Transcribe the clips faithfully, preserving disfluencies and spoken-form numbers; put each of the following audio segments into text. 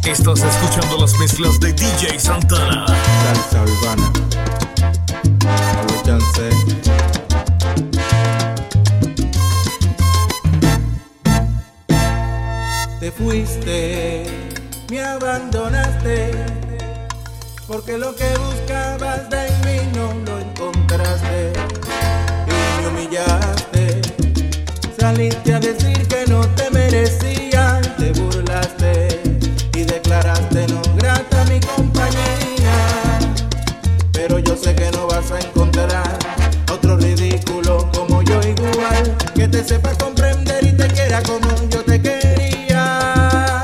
Estás escuchando las mezclas de D J Santana. Salsa urbana. Solo chance. Te fuiste, me abandonaste, porque lo que buscabas de mí no lo encontraste y me humillaste. Saliste a decir que no te merecía, te burlaste y declaraste no grata mi compañía. Pero yo sé que no vas a encontrar otro ridículo como yo igual, que te sepa comprender y te quiera como yo te quería.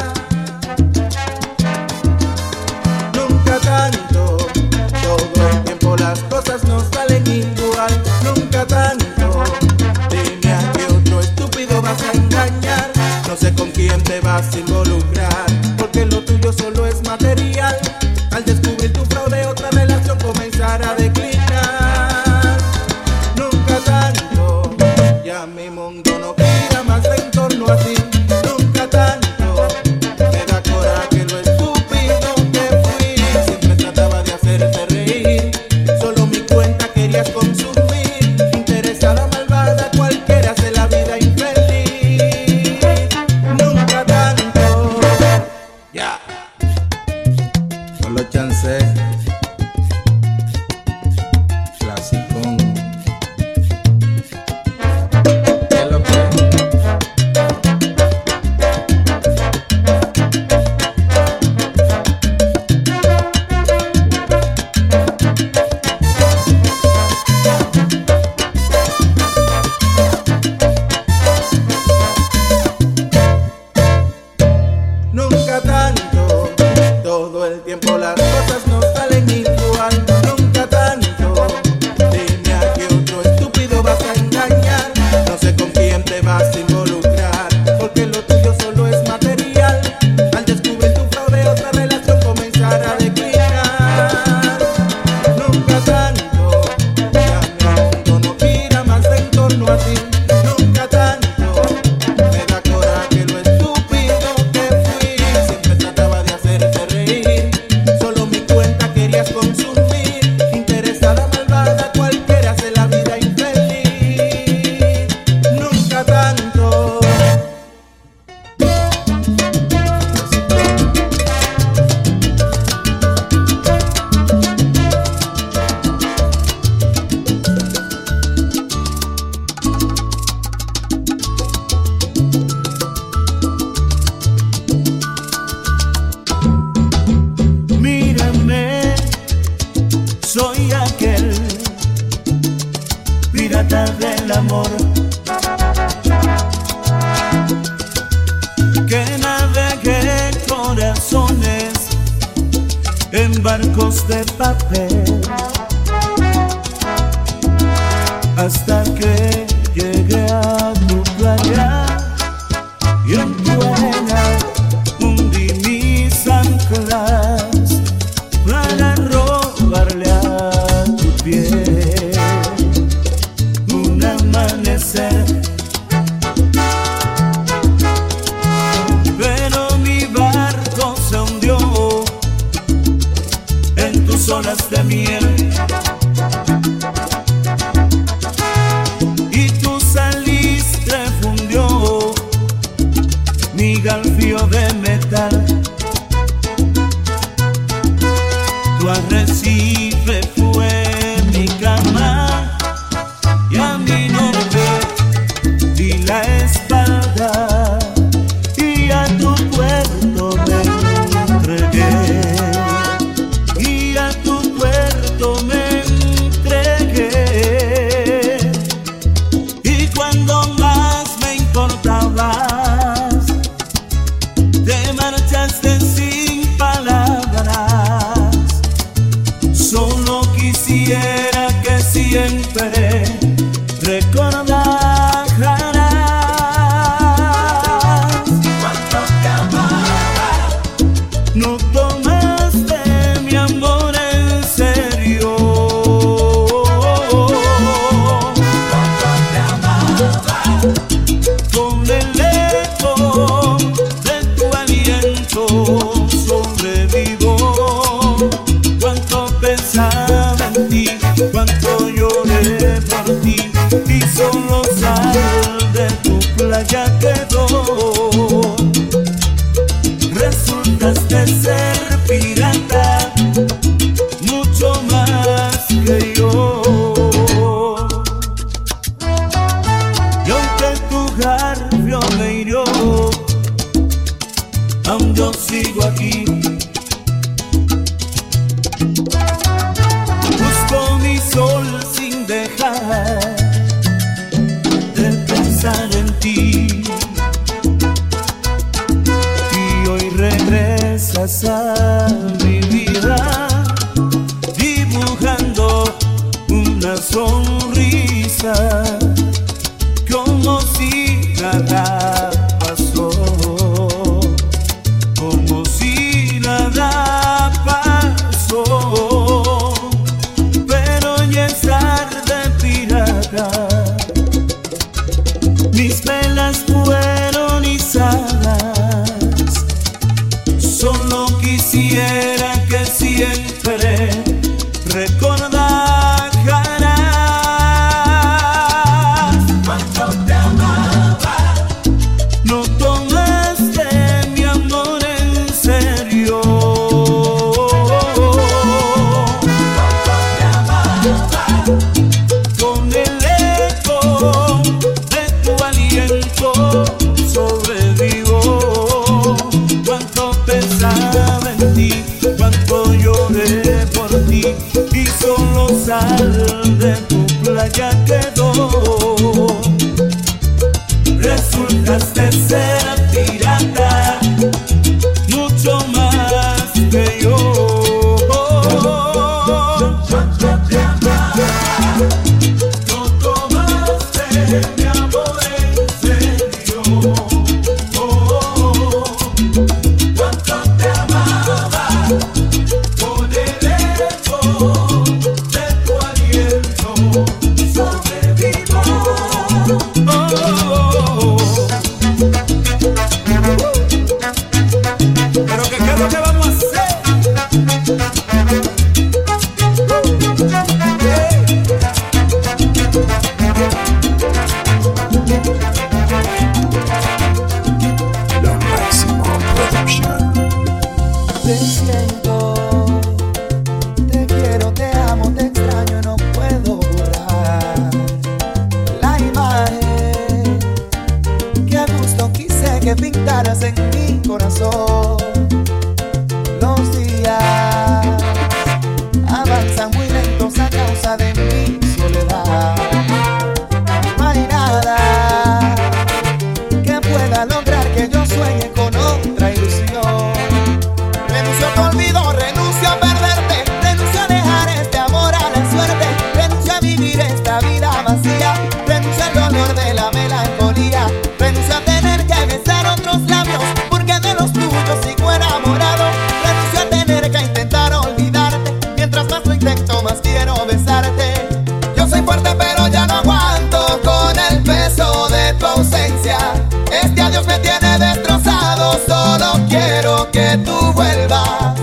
Nunca tanto, todo el tiempo las cosas no salen igual. Nunca tanto, dime a qué otro estúpido vas a engañar. No sé con quién te vas a involucrar, porque lo tuyo solo es material. Al descubrir tu fraude, otra relación comenzará a declinar. Nunca tanto, ya mi mundo no gira más en torno a ti. Nunca tanto, me da coraje lo estúpido que fui. Siempre trataba de hacerte reír, solo mi cuenta querías consumir. Interesada, malvada, cualquiera hace la vida infeliz. Nunca tanto, ya, solo chance. Clasicón. ¿Qué es lo que? Nunca tanto, todo el tiempo las cosas no salen igual. Nunca tanto, dime a qué otro estúpido vas a engañar. No sé con quién te vas a involucrar, porque lo tuyo solo es material. Al descubrir tu fraude, otra relación comenzará a declinar. Nunca tanto, ya mi mundo no gira más en torno a ti. Nunca tanto, me da coraje lo estúpido que fui. Siempre trataba de hacerte reír, solo mi cuenta querías consumir. Interesada, malvada, cualquiera hace la vida infeliz. Nunca tanto. Mírame, soy aquel pirata del amor que navegue corazones en barcos de papel hasta que llegue a tu playa y en tu arena hundí mis anclas para robarle a tu piel un amanecer. Pero mi barco se hundió en tus olas de miel y tu salistre fundió mi galfío de metal. Tu arrecife fue mi cama y a mi norte di la espalda y a tu puerto me entregué y a tu puerto me entregué. Y cuando más me importabas, te marchaste sin palabras. aún yo sigo aquí. Busco mi sol sin dejar de pensar en ti, y hoy regresas a mi vida dibujando una sonrisa como si nada pasó, como si nada pasó, pero ya es tarde, pirata. Mis velas fueron izadas, solo quisiera que siempre recordaras cuánto te amaba. No tomaste mi amor en serio. Cuánto te amaba. Con el eco de tu aliento sobrevivo. Cuánto pensaba en ti, cuánto lloré por ti, y solo sal de tu playa quedó. Resultaste ser pirata, mucho más que yo. Cuánto te amaba, no tomaste mi amor en serio. Cuánto te amaba, con el eco de tu aliento sobrevivo. Pero que qué es lo que vamos a hacer. La Máxima Production. Te siento, te quiero, te amo, te extraño, no puedo borrar la imagen que a gusto quise que pintaras en mi corazón. Los días avanzan muy lentos a causa de mi soledad. No hay nada que pueda lograr que yo sueñe con otra ilusión. Renuncio a tu olvido, renuncio a perderte, renuncio a dejar este amor a la suerte, renuncio a vivir esta vida vacía, renuncio al dolor de la melancolía, renuncio a tener que besar otros labios, porque de los tuyos sigo enamorado, renuncio a tener que intentar olvidarte, mientras más lo intento más quiero besarte. Yo soy fuerte pero ya no aguanto con el peso de tu ausencia, este adiós me tiene destrozado, solo quiero que tú vuelvas.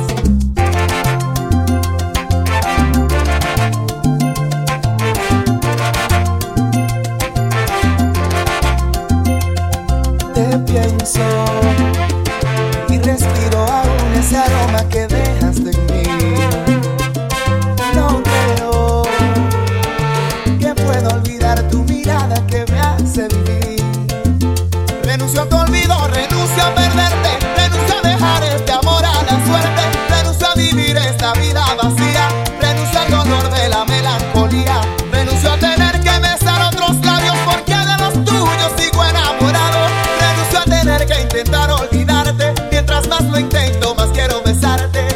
Te pienso y respiro aún ese aroma que dejaste en mí. No creo que pueda olvidar tu mirada que me hace vivir. Renuncio a tu olvido, renuncio a perderte, renuncio a dejar este amor a la suerte, renuncio a vivir esta vida vacía, renuncio al dolor de la melancolía, renuncio a tener que besar otros labios, porque de los tuyos sigo enamorado, renuncio a tener que intentar olvidarte, mientras más lo intento más quiero besarte.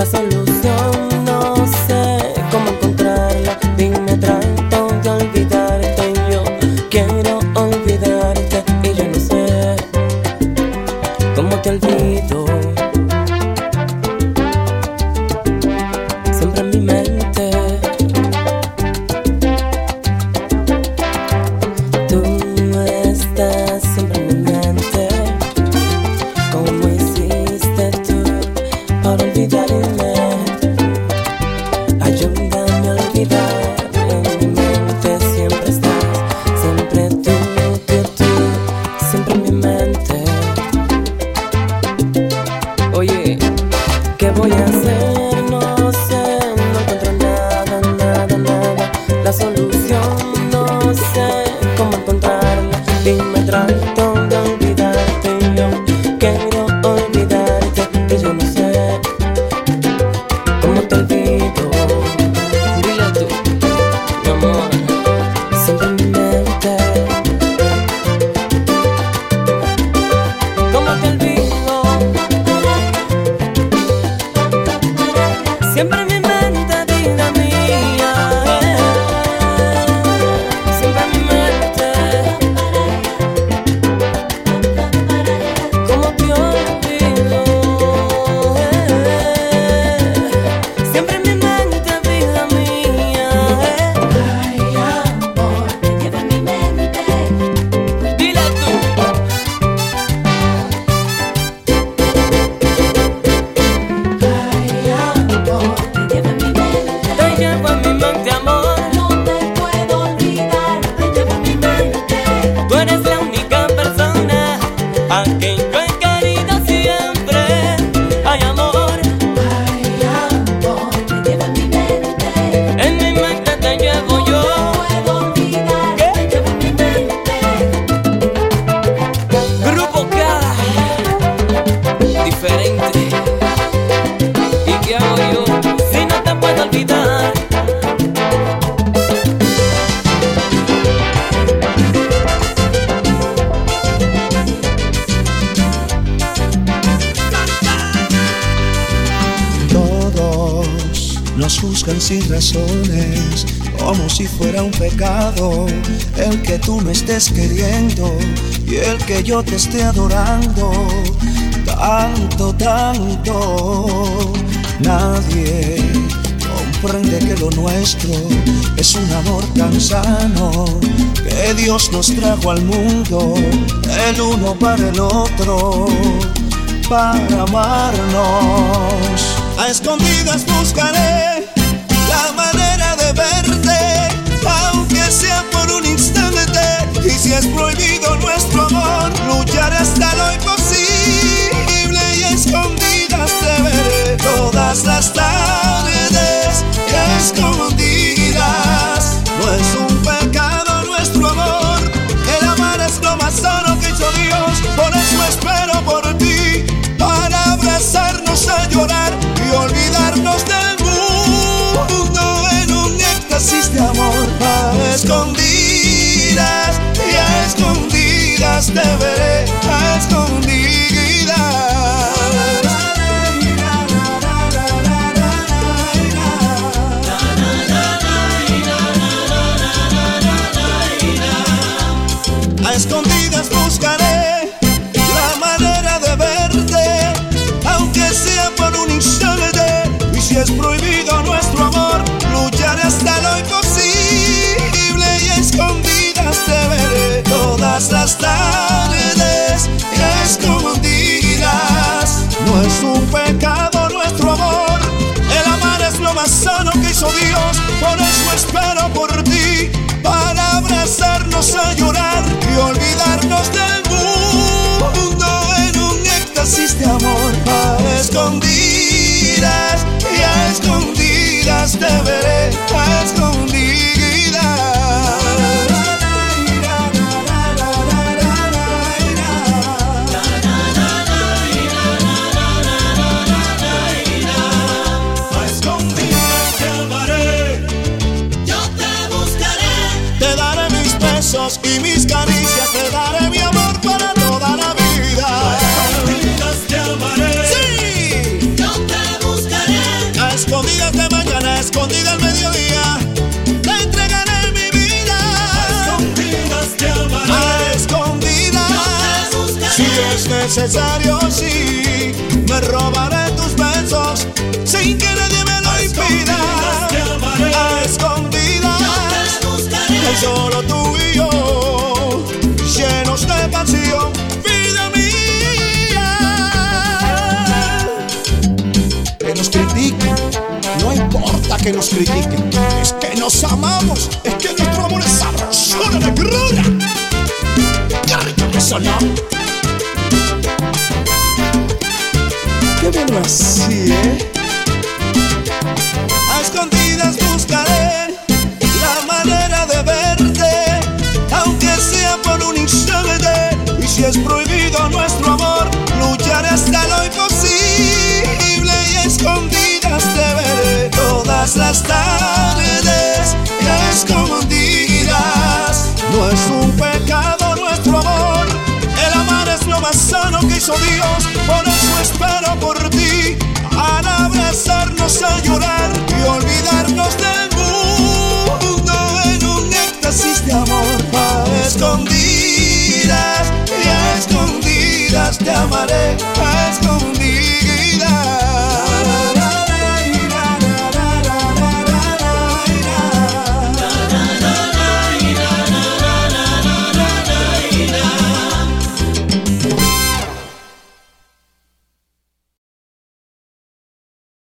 solución no sé cómo encontrarla. Dime, trato de olvidarte. Yo quiero olvidarte y yo no sé cómo te olvido. Siempre en mi mente tú estás, siempre en mi mente. ¿Cómo hiciste tú para olvidarme? Ayúdame a olvidar. En mi mente siempre estás, siempre tú, tú, tú, siempre en mi mente. Oye, ¿qué voy a hacer? No sé, no encuentro nada, nada, nada. La solución no sé cómo encontrarla. Dime, trato de olvidarte. Yo quiero olvidarte y yo no sé cómo te olvido. Dile tú, mi amor, siempre en mi mente. ¿Cómo te olvido? Siempre en mi mente, vida mía, eh. Siempre en mi mente. ¿Cómo te olvido? Eh. Siempre en mi mente, vida mía, eh. Ay, amor, te llevo en mi mente. Dile tú. Ay, amor, te llevo en mi mente. Te llevo en mi mente, amor. No te puedo olvidar, te llevo en mi mente. Tú eres la única persona a quien yo he querido siempre. Ay, amor, Ay, amor, te llevo en mi mente. en mi mente te llevo yo. No puedo olvidar, te llevo en mi mente. Grupo K, diferente. ¿Y qué hago yo si no te puedo olvidar? Todos nos juzgan sin razones, como si fuera un pecado el que tú me estés queriendo y el que yo te esté adorando. Tanto, tanto, nadie comprende que lo nuestro es un amor tan sano que Dios nos trajo al mundo, el uno para el otro, para amarnos. A escondidas buscaré la manera de verte, aunque sea por un instante. Y si es prohibido nuestro amor, lucharé hasta lo imposible. Y a escondidas te veré todas las tardes. Y a escondidas, no es un pecado nuestro amor. El amar es lo más sano que hizo Dios. Por eso espero por ti, para abrazarnos a llorar y olvidarnos del mundo en un éxtasis de amor. A escondidas, y a escondidas te veré, a escondidas. A escondidas buscaré la manera de verte, aunque sea por un instante. Y si es prohibido nuestro amor, lucharé hasta lo imposible. Y a escondidas te veré todas las tardes. Y a escondidas, no es un pecado nuestro amor. El amar es lo más sano que hizo Dios. Por eso espero por ti, para abrazarnos a llorar y olvidarnos del mundo en un éxtasis de amor. A escondidas, y a escondidas te veré, a escondidas. A escondidas te amaré, Yo te buscaré, te daré mis besos y mis caricias, te daré mi amor para toda la vida. A escondidas te amaré. Sí. yo te buscaré. necesario, sí. Me robaré tus besos sin que nadie me lo impida. A escondidas, tan solo tú y yo, llenos de pasión, vida mía. Que nos critiquen, no importa que nos critiquen, es que nos amamos, es que nuestro amor es sabrosura de grura. ¡Qué rico eso, no! ¡Qué bueno así, eh! A escondidas buscaré la manera de verte, aunque sea por un instante. Y si es prohibido nuestro amor, lucharé hasta lo imposible. Y a escondidas te veré todas las tardes. Y a escondidas no es un pecado nuestro amor. El amar es lo más sano que hizo Dios. Por